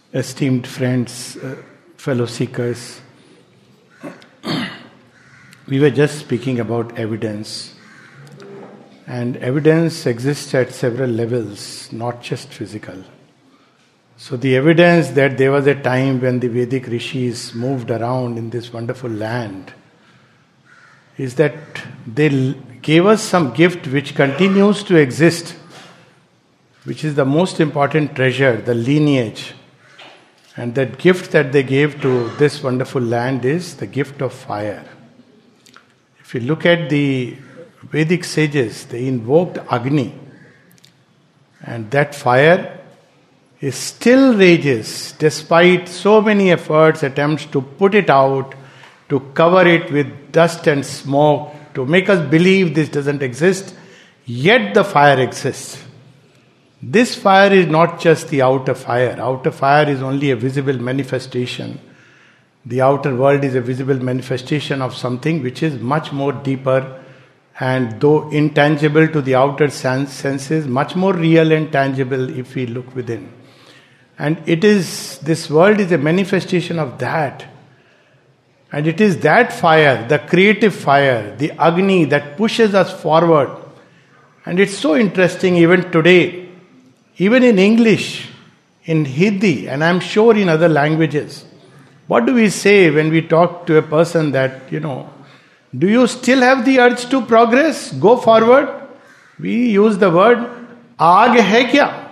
esteemed friends, fellow seekers, we were just speaking about evidence. And evidence exists at several levels, not just physical. So the evidence that there was a time when the Vedic rishis moved around in this wonderful land is that they gave us some gift which continues to exist, which is the most important treasure, the lineage. And that gift that they gave to this wonderful land is the gift of fire. If you look at the Vedic sages, they invoked Agni. And that fire is still rages despite so many efforts, attempts to put it out, to cover it with dust and smoke, to make us believe this doesn't exist, yet the fire exists. This fire is not just the outer fire. Outer fire is only a visible manifestation. The outer world is a visible manifestation of something which is much more deeper and, though intangible to the outer senses, much more real and tangible if we look within. And this world is a manifestation of that. And it is that fire, the creative fire, the Agni that pushes us forward. And it's so interesting even today. Even in English, in Hindi, and I'm sure in other languages, what do we say when we talk to a person that, do you still have the urge to progress? Go forward. We use the word, aag hai kya?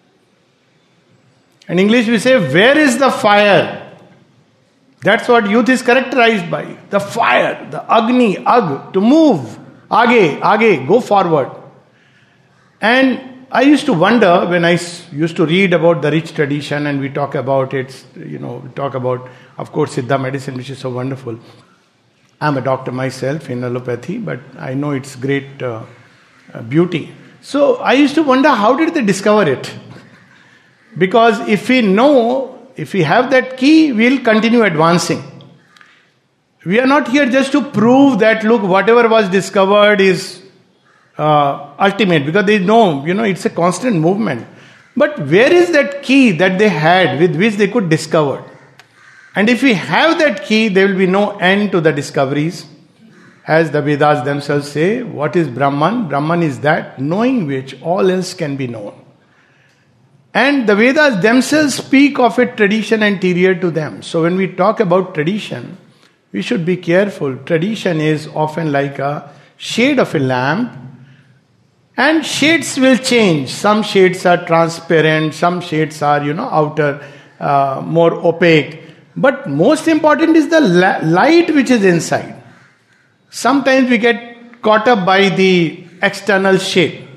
In English we say, where is the fire? That's what youth is characterized by. The fire, the Agni, to move. Aage, go forward. And I used to wonder when I used to read about the rich tradition and we talk about it, we talk about, of course, Siddha medicine, which is so wonderful. I'm a doctor myself in allopathy, but I know its great beauty. So I used to wonder, how did they discover it? Because if we have that key, we'll continue advancing. We are not here just to prove that, look, whatever was discovered is ultimate, because they know, it's a constant movement. But where is that key that they had with which they could discover? And if we have that key, there will be no end to the discoveries. As the Vedas themselves say, what is Brahman? Brahman is that knowing which all else can be known. And the Vedas themselves speak of a tradition anterior to them. So when we talk about tradition, we should be careful. Tradition is often like a shade of a lamp. And shades will change. Some shades are transparent, some shades are, outer, more opaque. But most important is the light which is inside. Sometimes we get caught up by the external shade.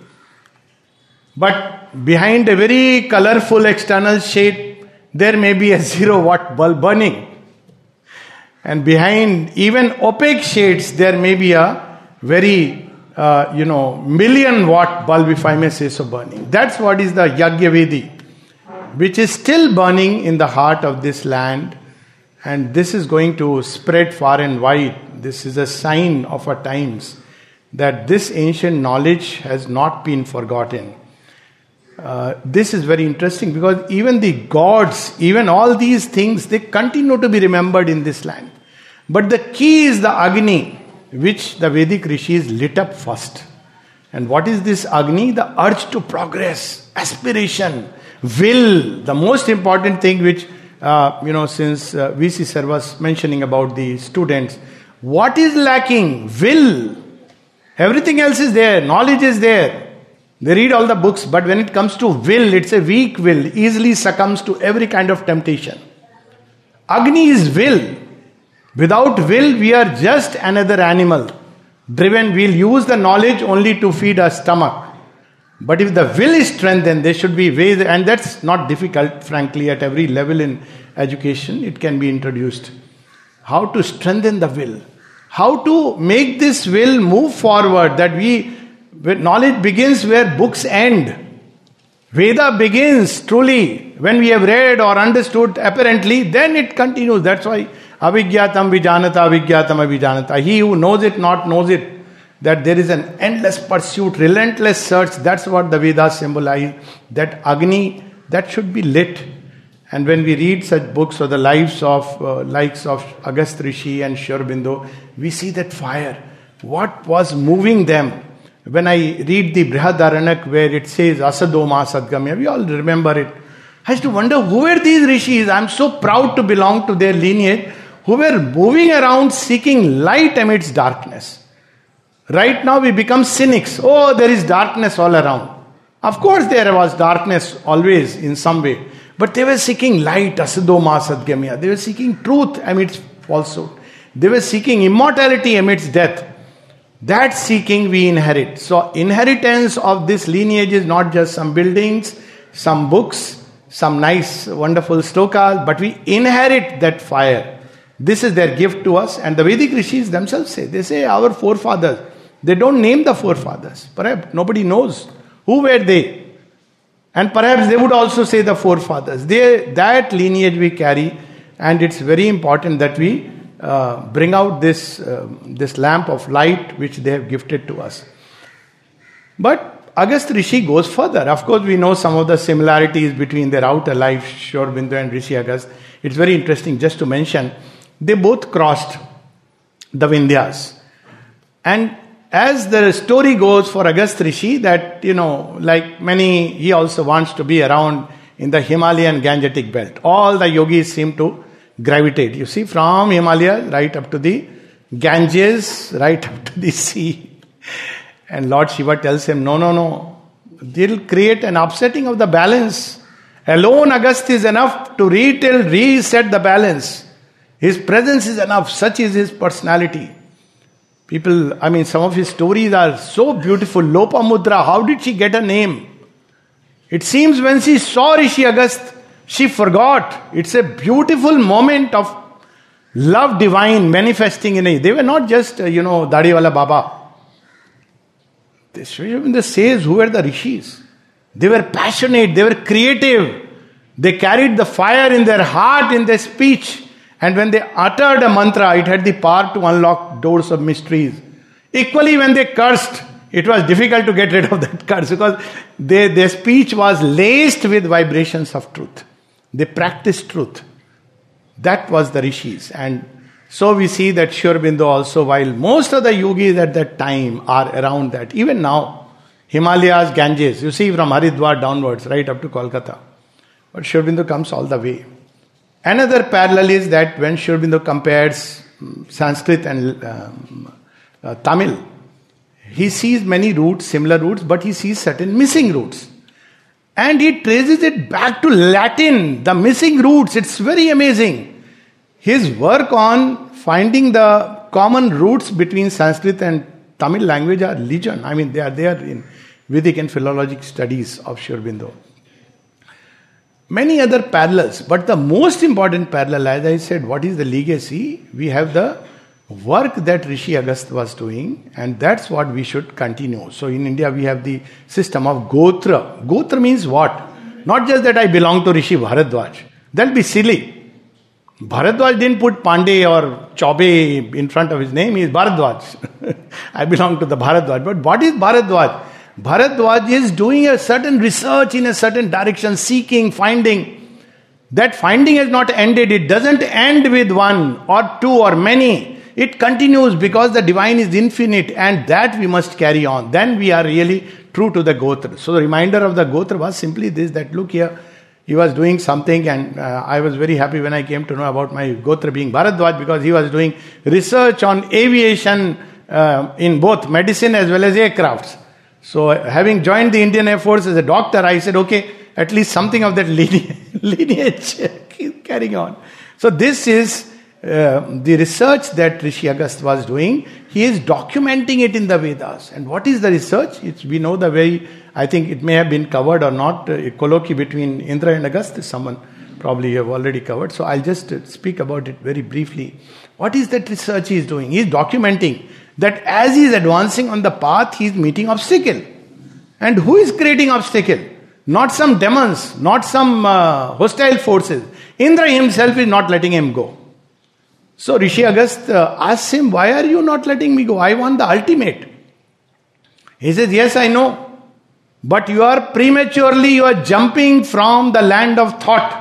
But behind a very colorful external shade, there may be a 0-watt bulb burning. And behind even opaque shades, there may be a very 1,000,000-watt bulb, if I may say so, burning. That's what is the Yagyavedi, which is still burning in the heart of this land. And this is going to spread far and wide. This is a sign of our times that this ancient knowledge has not been forgotten. This is very interesting because even the gods, even all these things, they continue to be remembered in this land. But the key is the Agni, which the Vedic rishis lit up first. And what is this Agni? The urge to progress, aspiration, will. The most important thing which, since VC sir was mentioning about the students, what is lacking? Will. Everything else is there. Knowledge is there. They read all the books, but when it comes to will, it's a weak will, easily succumbs to every kind of temptation. Agni is will. Without will, we are just another animal. Driven, we'll use the knowledge only to feed our stomach. But if the will is strengthened, there should be ways, and that's not difficult, frankly, at every level in education, it can be introduced. How to strengthen the will. How to make this will move forward, that knowledge begins where books end. Veda begins truly when we have read or understood apparently, then it continues. That's why avijñātam vijanata, avijñātam avijanata. He who knows it not knows it. That there is an endless pursuit, relentless search. That's what the Vedas symbolize. That Agni, that should be lit. And when we read such books or the lives of likes of Agastya Rishi and Sri Aurobindo, we see that fire. What was moving them? When I read the Brihadaranyaka where it says Asadoma Sadgamya, we all remember it. I used to wonder who were these rishis. I'm so proud to belong to their lineage, who were moving around seeking light amidst darkness. Right now we become cynics. Oh, there is darkness all around. Of course there was darkness always in some way. But they were seeking light, Asadoma Sadgamya. They were seeking truth amidst falsehood. They were seeking immortality amidst death. That seeking we inherit. So inheritance of this lineage is not just some buildings, some books, some nice, wonderful stokas, but we inherit that fire. This is their gift to us. And the Vedic rishis themselves say, they say our forefathers. They don't name the forefathers. Perhaps nobody knows. Who were they? And perhaps they would also say the forefathers. That lineage we carry, and it's very important that we bring out this lamp of light which they have gifted to us. But Agastya Rishi goes further. Of course, we know some of the similarities between their outer life, Sri Aurobindo and Rishi Agastya. It's very interesting just to mention, they both crossed the Vindhyas. And as the story goes for Agastya Rishi, that, like many, he also wants to be around in the Himalayan Gangetic belt. All the yogis seem to gravitate. You see, from Himalaya right up to the Ganges, right up to the sea. And Lord Shiva tells him, no. They'll create an upsetting of the balance. Alone Agastya is enough to reset the balance. His presence is enough. Such is his personality. People, some of his stories are so beautiful. Lopamudra, how did she get a name? It seems when she saw Rishi Agastya, she forgot. It's a beautiful moment of love divine manifesting in it. They were not just, Dadiwala Baba. Sri Aurobindo says who were the rishis. They were passionate, they were creative. They carried the fire in their heart, in their speech. And when they uttered a mantra, it had the power to unlock doors of mysteries. Equally, when they cursed, it was difficult to get rid of that curse because their speech was laced with vibrations of truth. They practiced truth. That was the rishis. And so we see that Sri Aurobindo also, while most of the yogis at that time are around that, even now, Himalayas, Ganges, you see from Haridwar downwards, right up to Kolkata. But Sri Aurobindo comes all the way. Another parallel is that when Sri Aurobindo compares Sanskrit and Tamil, he sees many roots, similar roots, but he sees certain missing roots. And he traces it back to Latin, the missing roots. It's very amazing. His work on finding the common roots between Sanskrit and Tamil language are legion. They are there in Vedic and philologic studies of Sri Aurobindo. Many other parallels, but the most important parallel, as I said, what is the legacy? We have the work that Rishi Agastya was doing, and that's what we should continue. So in India, we have the system of Gotra. Gotra means what? Not just that I belong to Rishi Bharadwaj. That'll be silly. Bharadwaj didn't put Pandey or Chaube in front of his name. He is Bharadwaj. I belong to the Bharadwaj. But what is Bharadwaj? Bharadwaj is doing a certain research in a certain direction, seeking, finding. That finding has not ended. It doesn't end with one or two or many. It continues because the divine is infinite and that we must carry on. Then we are really true to the Gotra. So the reminder of the Gotra was simply this, that look here, he was doing something, and I was very happy when I came to know about my Gotra being Bharadwaj, because he was doing research on aviation in both medicine as well as aircrafts. So having joined the Indian Air Force as a doctor, I said, okay, at least something of that lineage carrying on. So this is the research that Rishi Agastya was doing. He is documenting it in the Vedas. And what is the research? We know the way, I think it may have been covered or not, a colloquy between Indra and Agastya, someone probably you have already covered. So I'll just speak about it very briefly. What is that research he is doing? He is documenting that as he is advancing on the path, he is meeting obstacle. And who is creating obstacle? Not some demons, not some hostile forces. Indra himself is not letting him go. So Rishi Agastya asks him, why are you not letting me go? I want the ultimate. He says, yes, I know. But you are jumping from the land of thought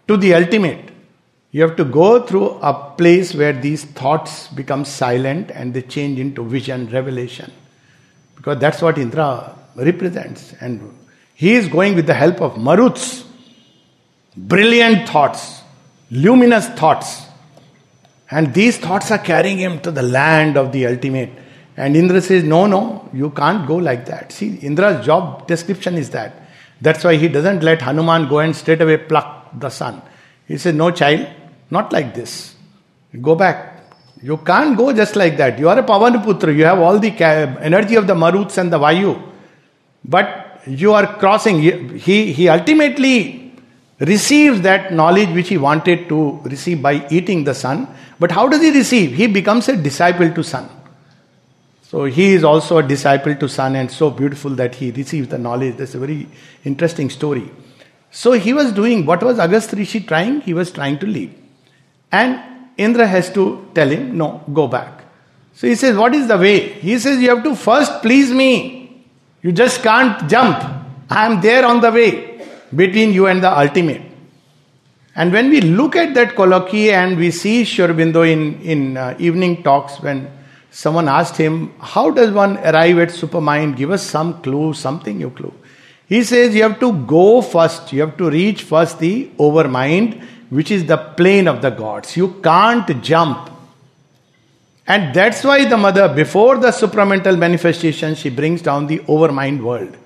to the ultimate. You have to go through a place where these thoughts become silent and they change into vision, revelation. Because that's what Indra represents. And he is going with the help of Maruts. Brilliant thoughts, luminous thoughts. And these thoughts are carrying him to the land of the ultimate. And Indra says, no, you can't go like that. See, Indra's job description is that. That's why he doesn't let Hanuman go and straight away pluck the sun. He says, no child, not like this. Go back. You can't go just like that. You are a Pavanaputra. You have all the energy of the Maruts and the Vayu. But you are crossing. He ultimately receives that knowledge which he wanted to receive by eating the sun. But how does he receive? He becomes a disciple to sun. So he is also a disciple to sun, and so beautiful that he receives the knowledge. That's a very interesting story. So he was doing, what was Agastya Rishi trying? He was trying to leave. And Indra has to tell him, no, go back. So he says, what is the way? He says, you have to first please me. You just can't jump. I am there on the way between you and the ultimate. And when we look at that colloquy and we see Sri Aurobindo in evening talks, when someone asked him, how does one arrive at supermind? Give us some clue, something you clue. He says you have to go first. You have to reach first the overmind, which is the plane of the gods. You can't jump. And that's why the mother, before the supramental manifestation, she brings down the overmind world.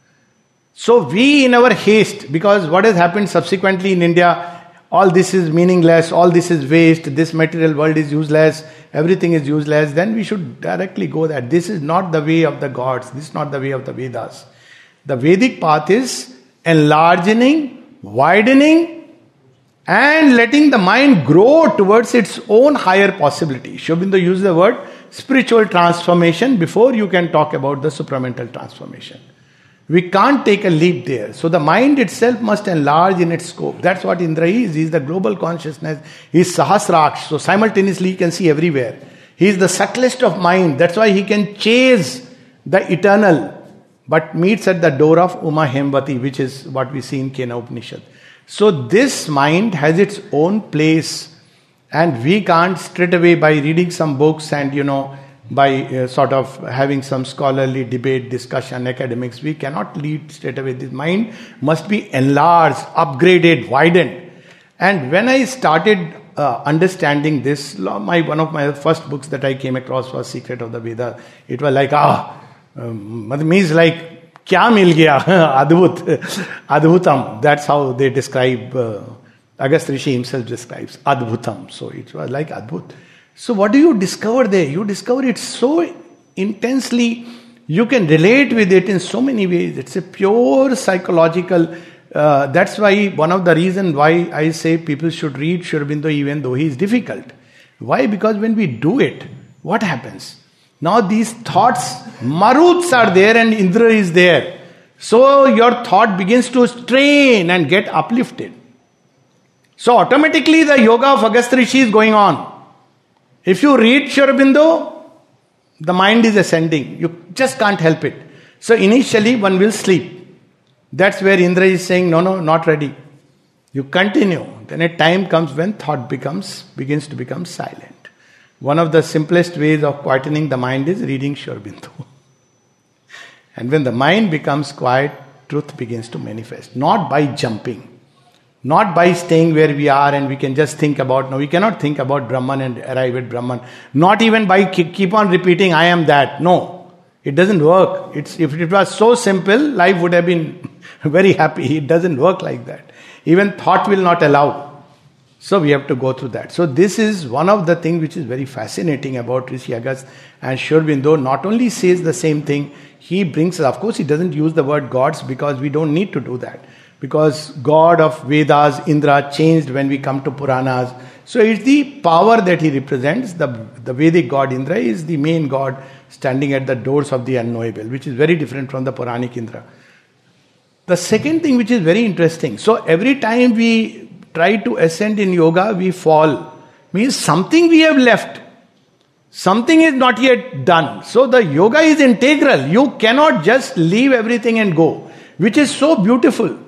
So we, in our haste, because what has happened subsequently in India, all this is meaningless, all this is waste, this material world is useless, everything is useless, then we should directly go that. This is not the way of the gods, this is not the way of the Vedas. The Vedic path is enlarging, widening, and letting the mind grow towards its own higher possibility. Sri Aurobindo used the word spiritual transformation before you can talk about the supramental transformation. We can't take a leap there. So the mind itself must enlarge in its scope. That's what Indra is. He is the global consciousness. He is Sahasraksh. So simultaneously he can see everywhere. He is the subtlest of mind. That's why he can chase the eternal, but meets at the door of Uma Hemvati, which is what we see in Kena Upanishad. So this mind has its own place, and we can't straight away by reading some books and by sort of having some scholarly debate, discussion, academics, we cannot lead straight away. This mind must be enlarged, upgraded, widened. And when I started understanding this, one of my first books that I came across was Secret of the Veda. It was like, means like, kya mil gaya? Adbhutam. That's how they describe, Agastya Rishi himself describes Adbhutam. So it was like Adbhut. So what do you discover there? You discover it so intensely, you can relate with it in so many ways. It's a pure psychological, that's why one of the reasons why I say people should read Sri Aurobindo even though he is difficult. Why? Because when we do it, what happens? Now these thoughts, Maruts are there and Indra is there. So your thought begins to strain and get uplifted. So automatically the yoga of Agastya Rishi is going on. If you read Sri Aurobindo, the mind is ascending. You just can't help it. So initially one will sleep. That's where Indra is saying, no, not ready. You continue. Then a time comes when thought begins to become silent. One of the simplest ways of quietening the mind is reading Sri Aurobindo. And when the mind becomes quiet, truth begins to manifest. Not by jumping. Not by staying where we are and we can just think about, no, we cannot think about Brahman and arrive at Brahman. Not even by keep on repeating, I am that. No, it doesn't work. If it was so simple, life would have been very happy. It doesn't work like that. Even thought will not allow. So we have to go through that. So this is one of the things which is very fascinating about Rishi Agastya. And Sri Aurobindo not only says the same thing, he brings, of course he doesn't use the word gods because we don't need to do that. Because God of Vedas, Indra, changed when we come to Puranas. So it's the power that he represents. The Vedic god Indra is the main god standing at the doors of the unknowable, which is very different from the Puranic Indra. The second thing which is very interesting, so every time we try to ascend in yoga, we fall. Means something we have left. Something is not yet done. So the yoga is integral. You cannot just leave everything and go, which is so beautiful.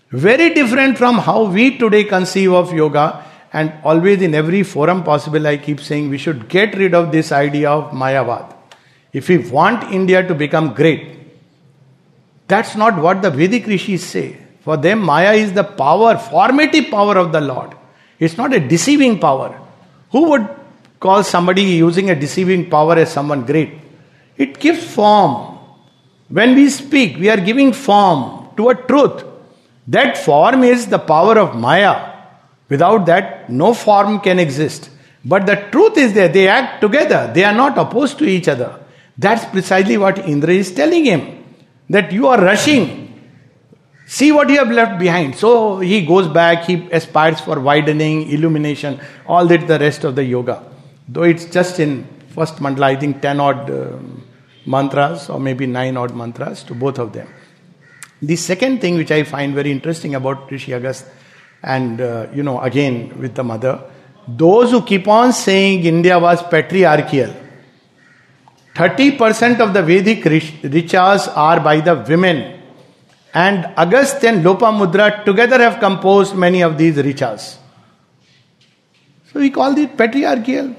Very different from how we today conceive of yoga. And always in every forum possible, I keep saying we should get rid of this idea of Mayavad. If we want India to become great, that's not what the Vedic rishis say. For them, Maya is the power, formative power of the Lord. It's not a deceiving power. Who would call somebody using a deceiving power as someone great? It gives form. When we speak, we are giving form to a truth. That form is the power of Maya. Without that, no form can exist. But the truth is there. They act together. They are not opposed to each other. That's precisely what Indra is telling him. That you are rushing. See what you have left behind. So he goes back. He aspires for widening, illumination, all that the rest of the yoga. Though it's just in first mandala, I think 10 odd mantras or maybe 9 odd mantras to both of them. The second thing which I find very interesting about Rishi Agastya, and again with the mother, those who keep on saying India was patriarchal, 30% of the Vedic richas are by the women, and Agastya and Lopamudra together have composed many of these richas. So we call it patriarchal.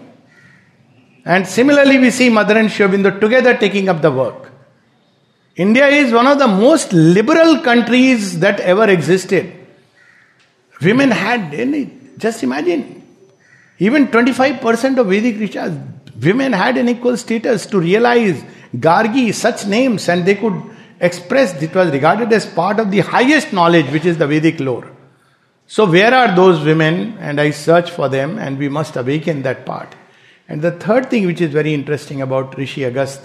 And similarly we see Mother and Sri Aurobindo together taking up the work. India is one of the most liberal countries that ever existed. Women had, just imagine, even 25% of Vedic richas, women had an equal status to realize Gargi, such names, and they could express, it was regarded as part of the highest knowledge, which is the Vedic lore. So where are those women? And I search for them, and we must awaken that part. And the third thing which is very interesting about Rishi Agastya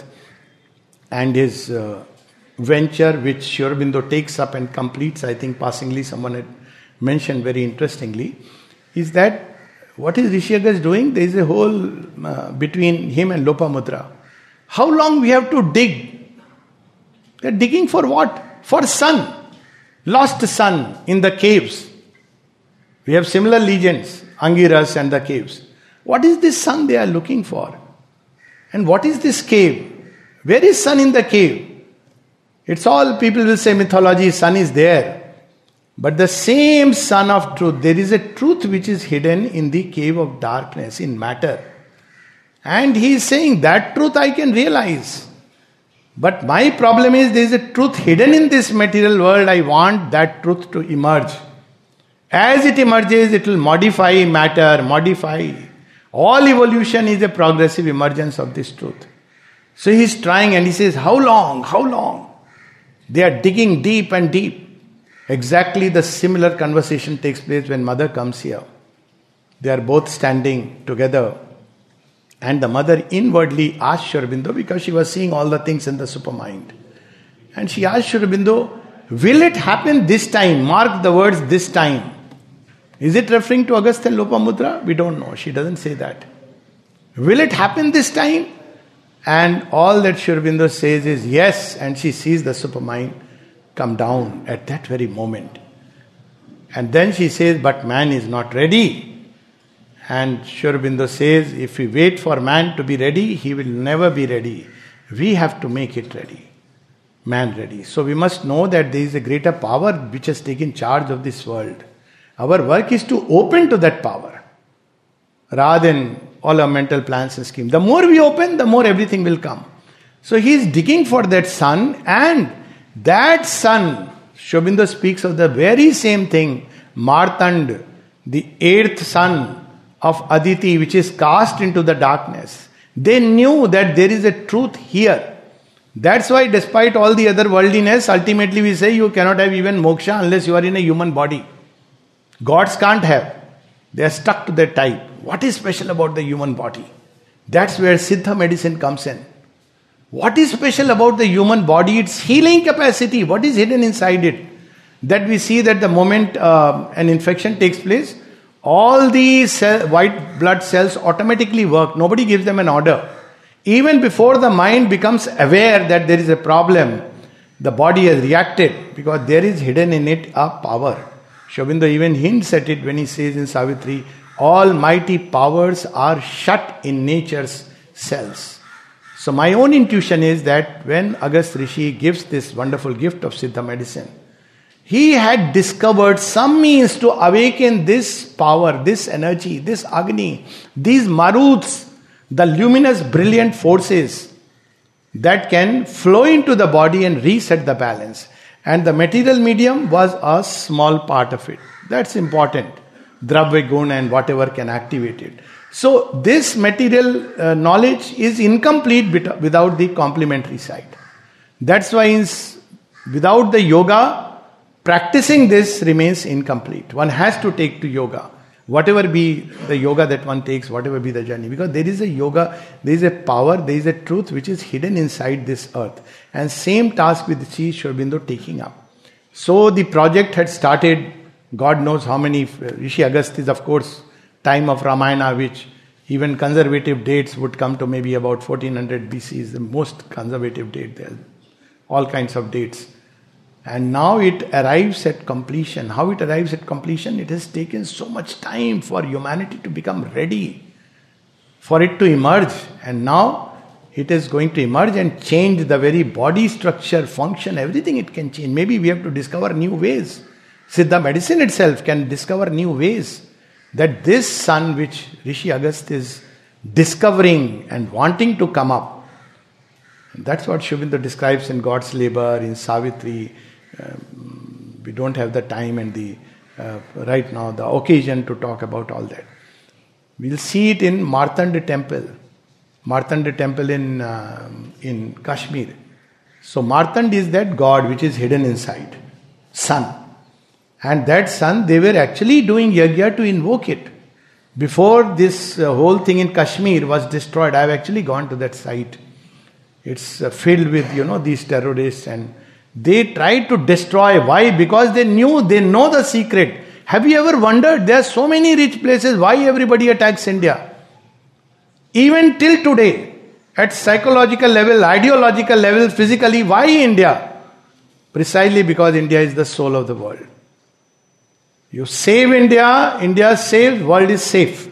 and his venture, which Sri Aurobindo takes up and completes, I think passingly someone had mentioned very interestingly, is that what is Rishi Agastya doing? There is a hole between him and Lopamudra. How long we have to dig? They are digging for what? For sun. Lost sun in the caves. We have similar legends, Angiras and the caves. What is this sun they are looking for? And what is this cave? Where is sun in the cave? It's all, people will say mythology, sun is there. But the same sun of truth, there is a truth which is hidden in the cave of darkness, in matter. And he is saying that truth I can realize. But my problem is there is a truth hidden in this material world. I want that truth to emerge. As it emerges, it will modify matter, modify. All evolution is a progressive emergence of this truth. So he is trying and he says, how long? How long? They are digging deep and deep. Exactly the similar conversation takes place when mother comes here. They are both standing together. And the mother inwardly asked Sri Aurobindo, because she was seeing all the things in the supermind. And she asked Sri Aurobindo, will it happen this time? Mark the words, this time. Is it referring to Agastya and Lopamudra? We don't know. She doesn't say that. Will it happen this time? And all that Sri Aurobindo says is yes. And she sees the supermind come down at that very moment. And then she says, but man is not ready. And Sri Aurobindo says, if we wait for man to be ready, he will never be ready. We have to make it ready. Man ready. So we must know that there is a greater power which has taken charge of this world. Our work is to open to that power, rather than all our mental plans and schemes. The more we open, the more everything will come. So he is digging for that sun, and that sun, Sri Aurobindo speaks of the very same thing, Martand, the 8th son of Aditi, which is cast into the darkness. They knew that there is a truth here. That's why despite all the other worldliness, ultimately we say you cannot have even moksha unless you are in a human body. Gods can't have. They are stuck to their type. What is special about the human body? That's where Siddha medicine comes in. What is special about the human body? Its healing capacity. What is hidden inside it? That we see that the moment an infection takes place, all the white blood cells automatically work. Nobody gives them an order. Even before the mind becomes aware that there is a problem, the body has reacted because there is hidden in it a power. Sri Aurobindo even hints at it when he says in Savitri, almighty powers are shut in nature's cells. So my own intuition is that when Agastya Rishi gives this wonderful gift of Siddha medicine, He had discovered some means to awaken this power, this energy, this Agni, these Maruts, the luminous, brilliant forces that can flow into the body and reset the balance. And the material medium was a small part of it. That's important. Dravya Gun and whatever can activate it. So this material knowledge is incomplete without the complementary side. That's why without the yoga, practicing this remains incomplete. One has to take to yoga. Whatever be the yoga that one takes, whatever be the journey. Because there is a yoga, there is a power, there is a truth which is hidden inside this earth. And same task with Sri Sri Aurobindo taking up. So the project had started, God knows how many, Rishi Agastya is of course time of Ramayana, which even conservative dates would come to maybe about 1400 BC is the most conservative date. There are all kinds of dates. And now it arrives at completion. How it arrives at completion? It has taken so much time for humanity to become ready, for it to emerge. And now it is going to emerge and change the very body structure, function, everything it can change. Maybe we have to discover new ways. Siddha medicine itself can discover new ways. That this sun which Rishi Agastya is discovering and wanting to come up. That's what Sri Aurobindo describes in God's labor, in Savitri. We don't have the time and the right now the occasion to talk about all that. We'll see it in Martanda temple. Martanda temple in Kashmir. So Martanda is that god which is hidden inside. Sun. And that sun, they were actually doing yajna to invoke it. Before this whole thing in Kashmir was destroyed, I have actually gone to that site. It's filled with, these terrorists, and they tried to destroy. Why? Because they know the secret. Have you ever wondered, there are so many rich places, why everybody attacks India? Even till today, at psychological level, ideological level, physically, why India? Precisely because India is the soul of the world. You save India, India is saved, world is safe.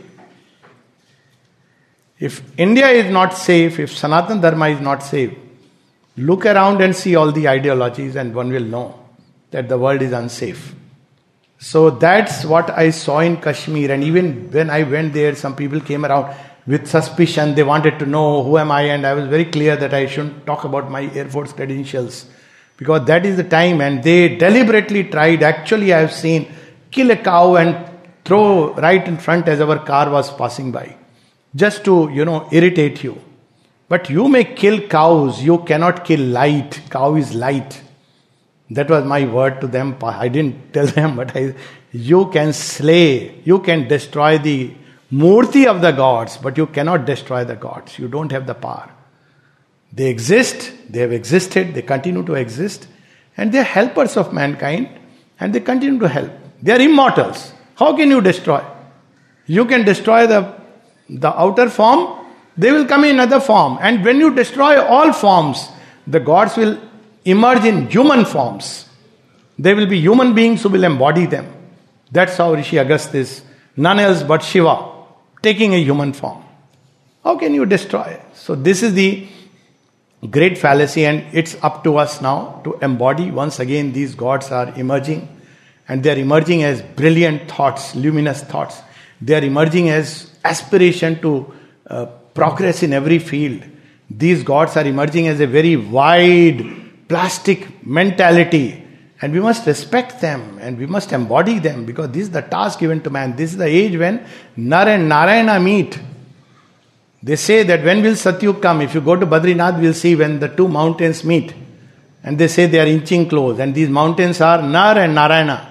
If India is not safe, if Sanatana Dharma is not safe, look around and see all the ideologies and one will know that the world is unsafe. So that's what I saw in Kashmir, and even when I went there, some people came around with suspicion. They wanted to know who am I, and I was very clear that I shouldn't talk about my Air Force credentials because that is the time, and they deliberately tried. Actually, I have seen kill a cow and throw right in front as our car was passing by. Just to, irritate you. But you may kill cows, you cannot kill light. Cow is light. That was my word to them. I didn't tell them, but you can slay, you can destroy the murti of the gods, but you cannot destroy the gods. You don't have the power. They exist, they have existed, they continue to exist, and they are helpers of mankind, and they continue to help. They are immortals. How can you destroy? You can destroy the outer form, they will come in another form. And when you destroy all forms, the gods will emerge in human forms. They will be human beings who will embody them. That's how Rishi Agastya is none else but Shiva, taking a human form. How can you destroy? So this is the great fallacy, and it's up to us now to embody. Once again, these gods are emerging. And they are emerging as brilliant thoughts, luminous thoughts. They are emerging as aspiration to progress in every field. These gods are emerging as a very wide, plastic mentality. And we must respect them and we must embody them because this is the task given to man. This is the age when Nar and Narayana meet. They say that when will Satyug come? If you go to Badrinath, we'll see when the two mountains meet. And they say they are inching close. And these mountains are Nar and Narayana.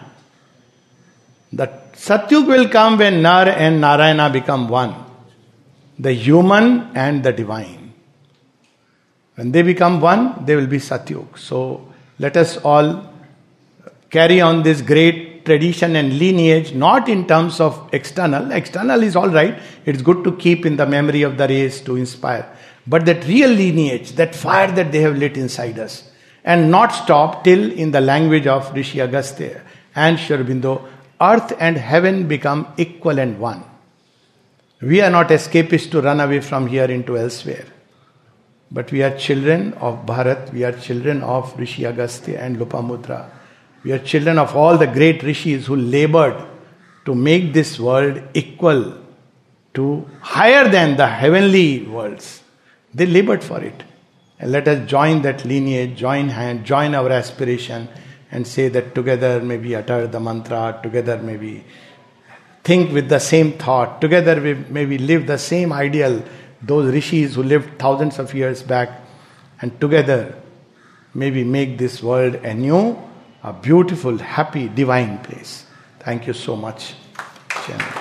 The Satyug will come when Nar and Narayana become one. The human and the divine. When they become one, they will be Satyug. So let us all carry on this great tradition and lineage, not in terms of external. External is all right. It's good to keep in the memory of the race to inspire. But that real lineage, that fire that they have lit inside us. And not stop till in the language of Rishi Agastya and Sri Aurobindo, earth and heaven become equal and one. We are not escapists to run away from here into elsewhere. But we are children of Bharat, we are children of Rishi Agastya and Lopamudra. We are children of all the great rishis who labored to make this world equal to higher than the heavenly worlds. They labored for it. And let us join that lineage, join hand, join our aspiration, and say that together may we utter the mantra, together may we think with the same thought, together may we live the same ideal, those rishis who lived thousands of years back, and together may we make this world anew a beautiful, happy, divine place. Thank you so much, Chairman.